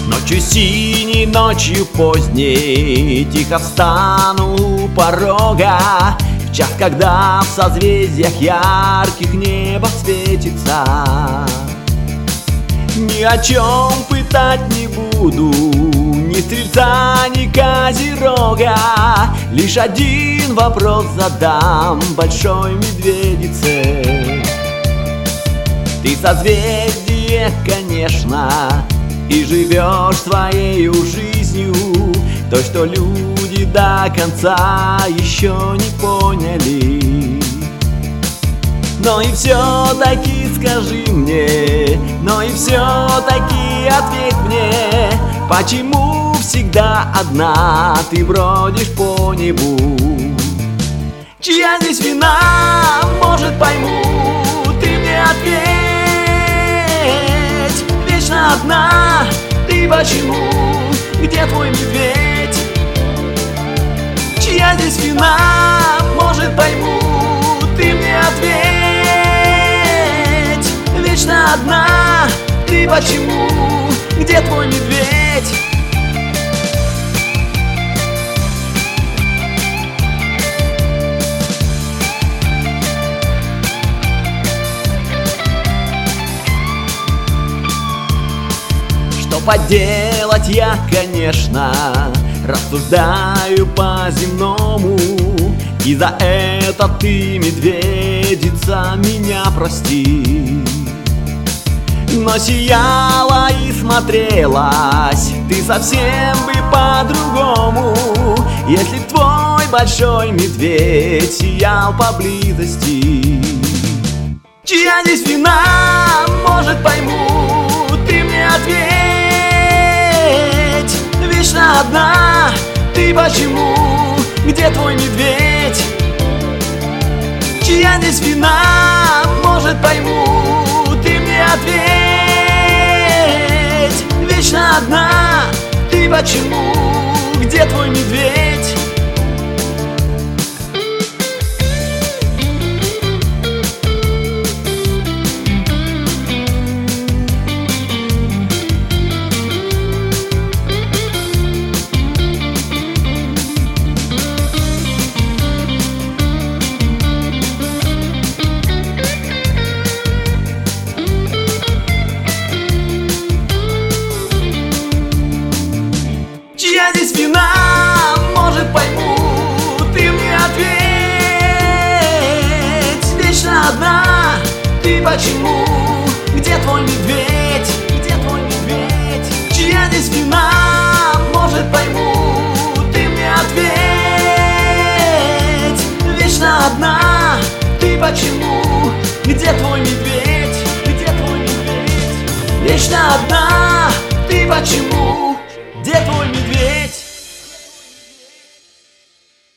Ночью синей, ночью поздней тихо встану у порога, в час, когда в созвездиях ярких небо светится. Ни о чем пытать не буду, ни стрельца, ни козерога. Лишь один вопрос задам большой медведице. Ты созвездие, конечно, и живешь своею жизнью, то, что люди до конца еще не поняли. Но и все-таки скажи мне, но и все-таки ответь мне, почему всегда одна ты бродишь по небу? Чья здесь вина, может, пойму, ты мне ответь. Вечно одна ты почему, где твой медведь? Чья здесь вина, может, пойму, ты мне ответь. Вечно одна ты почему, где твой медведь? Что поделать, я, конечно, рассуждаю по-земному, и за это ты, медведица, меня прости. Но сияла и смотрелась ты совсем бы по-другому, если б твой большой медведь сиял поблизости. Чья здесь вина, может, пойму, ты мне ответь. Вечно одна ты почему, где твой медведь? Чья здесь вина, может, пойму, ты мне ответь. Вечно одна ты почему, где твой медведь? Чья здесь вина, может, пойму, ты мне ответь. Вечно одна ты почему, где твой медведь? Где твой медведь? Чья здесь вина, может, пойму, ты мне ответь. Вечно одна ты почему, где твой медведь? Где твой медведь? Вечно одна ты почему,